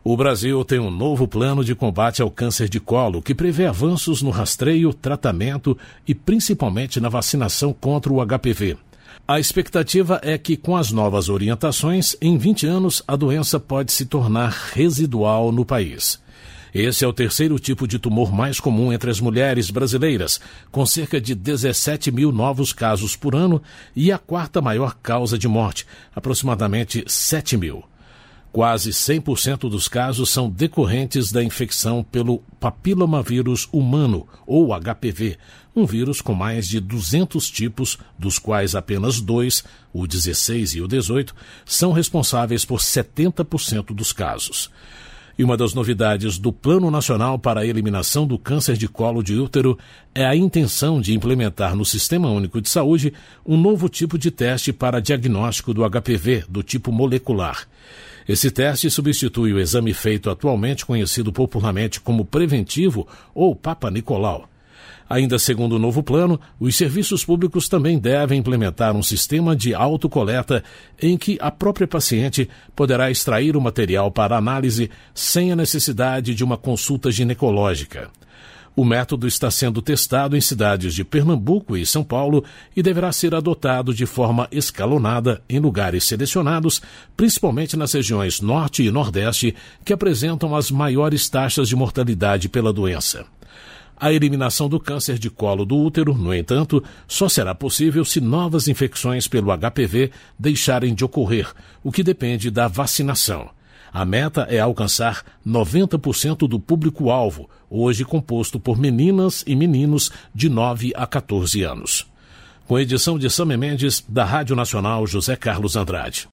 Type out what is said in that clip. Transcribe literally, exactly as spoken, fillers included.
O Brasil tem um novo plano de combate ao câncer de colo que prevê avanços no rastreio, tratamento e principalmente na vacinação contra o H P V. A expectativa é que, com as novas orientações, em vinte anos a doença pode se tornar residual no país. Esse é o terceiro tipo de tumor mais comum entre as mulheres brasileiras, com cerca de dezessete mil novos casos por ano, e a quarta maior causa de morte, aproximadamente sete mil. Quase cem por cento dos casos são decorrentes da infecção pelo papilomavírus humano, ou H P V, um vírus com mais de duzentos tipos, dos quais apenas dois, o dezesseis e o dezoito, são responsáveis por setenta por cento dos casos. E uma das novidades do Plano Nacional para a Eliminação do Câncer de Colo de Útero é a intenção de implementar no Sistema Único de Saúde um novo tipo de teste para diagnóstico do H P V, do tipo molecular. Esse teste substitui o exame feito atualmente conhecido popularmente como preventivo ou Papa Nicolau. Ainda segundo o novo plano, os serviços públicos também devem implementar um sistema de autocoleta em que a própria paciente poderá extrair o material para análise sem a necessidade de uma consulta ginecológica. O método está sendo testado em cidades de Pernambuco e São Paulo e deverá ser adotado de forma escalonada em lugares selecionados, principalmente nas regiões Norte e Nordeste, que apresentam as maiores taxas de mortalidade pela doença. A eliminação do câncer de colo do útero, no entanto, só será possível se novas infecções pelo H P V deixarem de ocorrer, o que depende da vacinação. A meta é alcançar noventa por cento do público-alvo, hoje composto por meninas e meninos de nove a quatorze anos. Com edição de Samé Mendes, da Rádio Nacional José Carlos Andrade.